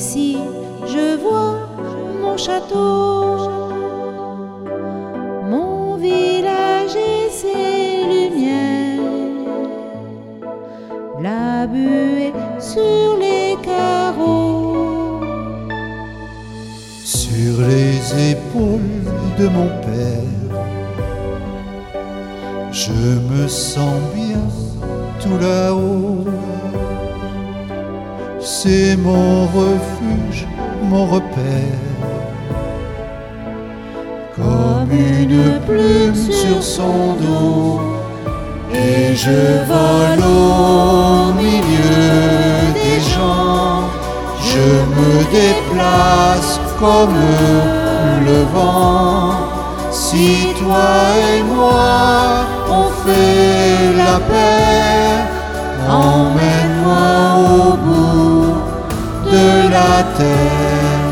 D'ici, je vois mon château, mon village et ses lumières, la buée sur les carreaux. Sur les épaules de mon père, je me sens bien tout là-haut. C'est mon refuge, mon repère, comme une plume sur son dos. Et je vole au milieu des gens, je me déplace comme le vent. Si toi et moi on fait la paix, emmène-moi au bout de la terre.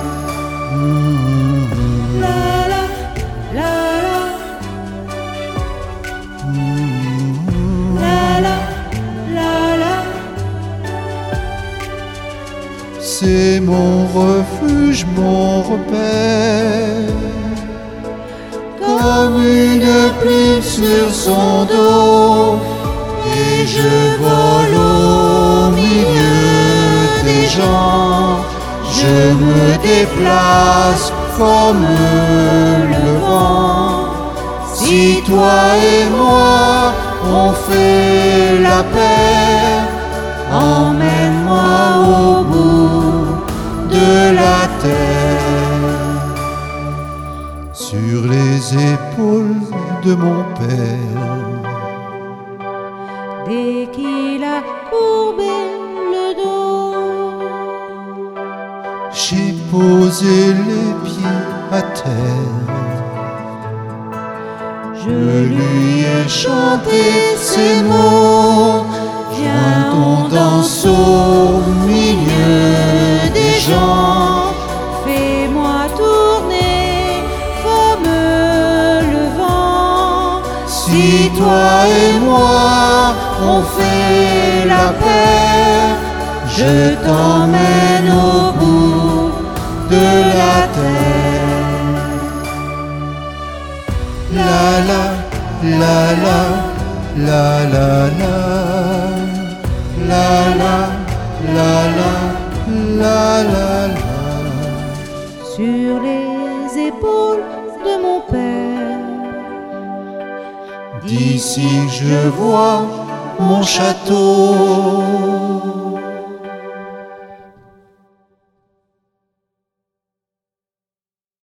La la la la la la la. C'est mon refuge, mon repère, comme une plume sur son dos. Et je vole au milieu des gens, je me déplace comme le vent. Si toi et moi on fait la paix, emmène-moi au bout de la terre. Sur les épaules de mon père, Dès qu'il a courbé le dos, j'ai posé les pieds à terre. Je lui ai chanté ces mots. Viens, on danse au milieu des gens. fais-moi tourner comme le vent. Si toi et moi on fait la paix, je t'emmène au bout de la terre. La la la la la la la la la la la la la. Sur les épaules de mon père, D'ici je vois mon château.